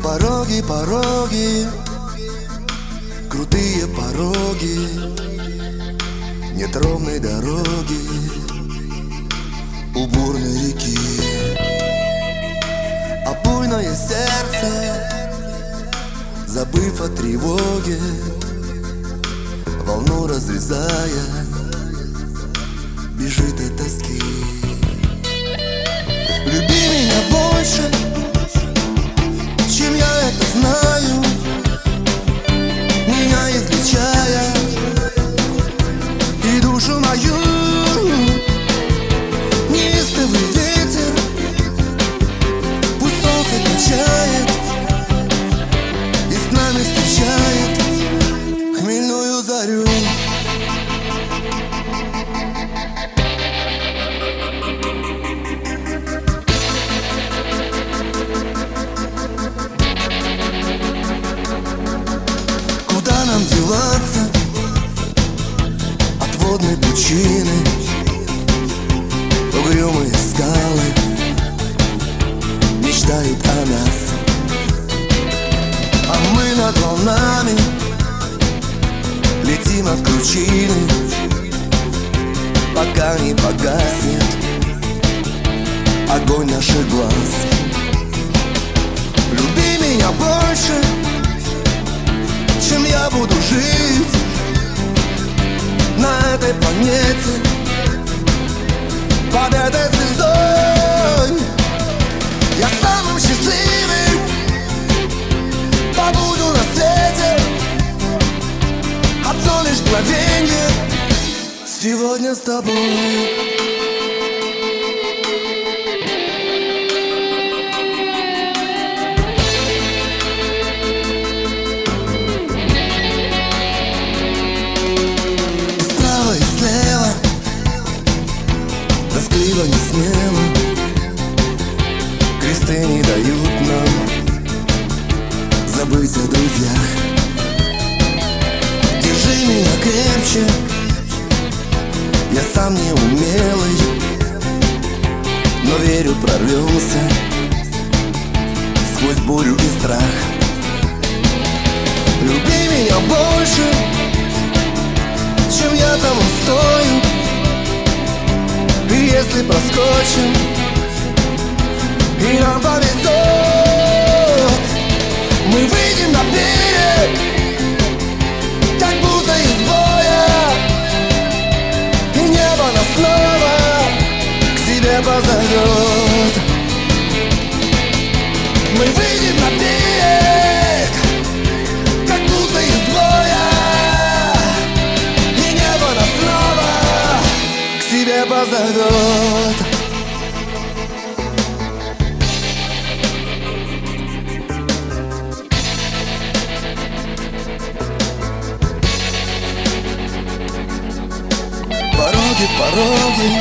Пороги, пороги, крутые пороги, нет ровной дороги у бурной реки. А буйное сердце, забыв о тревоге, волну разрезая, бежит от тоски. Люби меня больше, чем я это знаю, меня излечая и душу мою. Неистовый ветер, пусть солнце качает и с нами встречает хмельную зарю. Куда нам деваться от водной пучины? Угрюмые скалы мечтают о нас, а мы над волнами летим от кручины, пока не погаснет огонь наших глаз. Люби меня больше, чем я буду жить на этой планете, под этой звездой. Я самым счастливым побуду на свете одно лишь мгновенье сегодня с тобой. Тоскливо, не смело, кресты не дают нам забыть о друзьях. Держи меня крепче, я сам не умелый, но верю, прорвемся сквозь бурю и страх. Люби меня больше, чем я тому стою. И если проскочим, и нам повезет, мы выйдем на берег, как будто из боя, и небо нас снова к себе позовет. Мы выйдем на берег, как будто из боя, и небо нас снова к себе позовет. Пороги, пороги,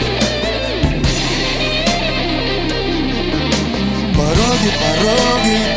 пороги, пороги,